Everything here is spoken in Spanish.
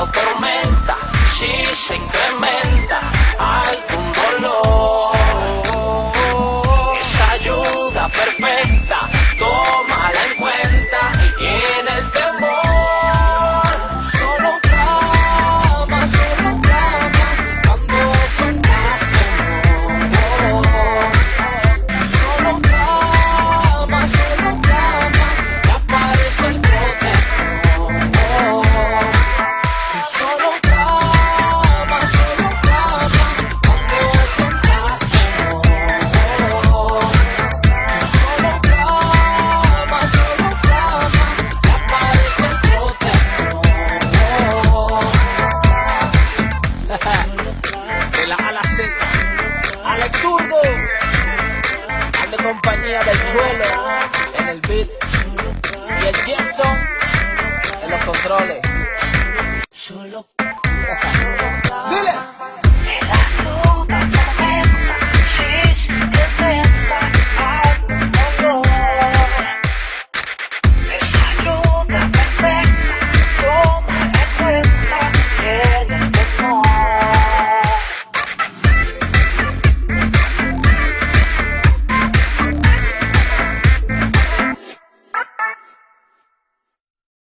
o tormenta, si se incrementa algún dolor, esa ayuda perfecta, tómala en cuenta y en el temor, solo clama cuando sientas temor, solo clama, que aparece el protector, que solo clama cuando sientas temor, que solo clama, que aparece el protector. De la A a la Z, Alex Zurdo, ando en compañía del Chuelo en el beat y el Jetson en los controles. Solo